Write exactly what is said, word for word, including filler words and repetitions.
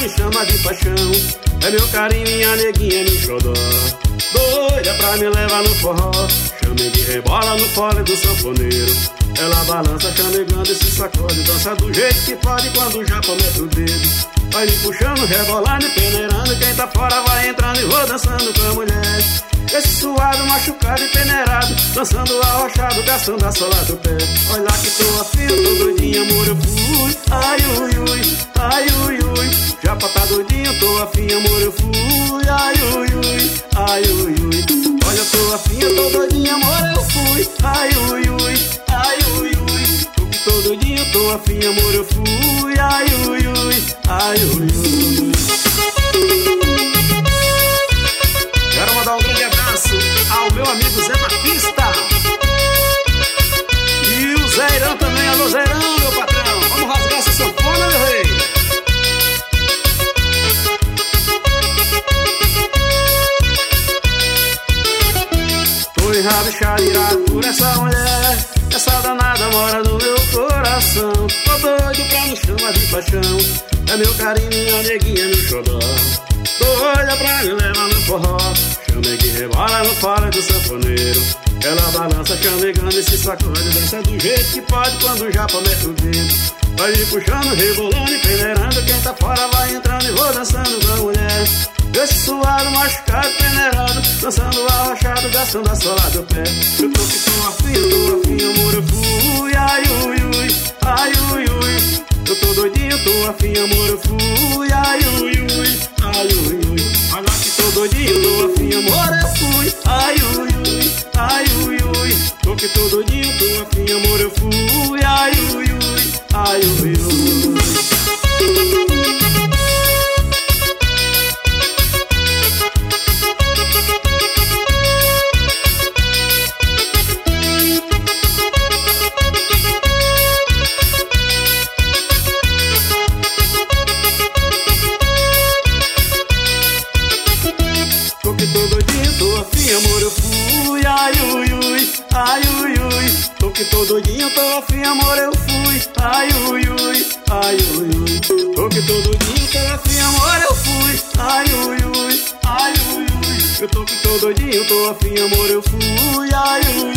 me chama de paixão. É meu carinho, minha neguinha, meu xodó. Doida pra me levar no forró. Chame de rebola no fole do sanfoneiro. Ela balança chamegando e se sacode. Dança do jeito que pode quando já comete o dedo. Vai me puxando, rebolando e peneirando. Quem tá fora vai entrando e vou dançando com a mulher. Esse suado, machucado e peneirado, dançando arrochado, gastando a sola do pé. Olha lá que tô afim, tô doidinho, amor, eu fui. Ai, ui, ui, ai, ui, ui. Já pra tá doidinho, tô afim, amor, eu fui. Ai, ui, ui, ai, ui, ui. Olha, eu tô afim, eu tô doidinho, amor, eu fui. Ai, ui, ui, ai, ui, ui. Tô que tô doidinho, tô afim, amor, eu fui. Ai, ui, ui, ai, ui, ui. Quero mandar um grande abraço ao meu amigo Zé Batista e o Zé Irã também. Alô, Zé Irã, meu patrão. Vamos rasgar essa sanfona, meu rei. Tô enrabixado, irado por essa mulher. Essa danada mora no meu coração. Tô doido pra me chamar de paixão. É meu carinho, minha neguinha, meu xodó. Doida pra me levar no forró. Chame que rebola no fole do sanfoneiro. Ela balança chamegando e se sacode. Dança do jeito que pode quando já promete o dedo. Vai me puxando, rebolando e peneirando. Quem tá fora vai entrando e vou dançando com a mulher. Esse suado, machucado, peneirado, dançando arrochado, gastando a sola do pé. Eu tô que tô afim, eu tô afim, amor, eu fui. Ai, ui, ui, ai, ui, ui. Eu tô doidinho, tô afim, amor, eu fui. Ai, ui, ui, ai, ui, ui. Olha que tô doidinho, tô afim, amor, eu fui. Ai, ui, ui, ai, ui, ui. Tô que tô doidinho, tô afim, amor, eu fui. Ai, ui, ui, ai, ui, ui. Tô que tô doidinho, tô afim, amor, eu fui. Ai, ui, ui, ai, ui, ui. Tô que tô doidinho, tô afim, amor, eu fui. Ai, ui, ui, ai, ui, ui. Tô que tô doidinho, tô afim, amor, eu fui. Ai, ui, ui, ai, ui, ui. Eu tô que tô doidinho, tô afim, amor, eu fui. Ai, ui,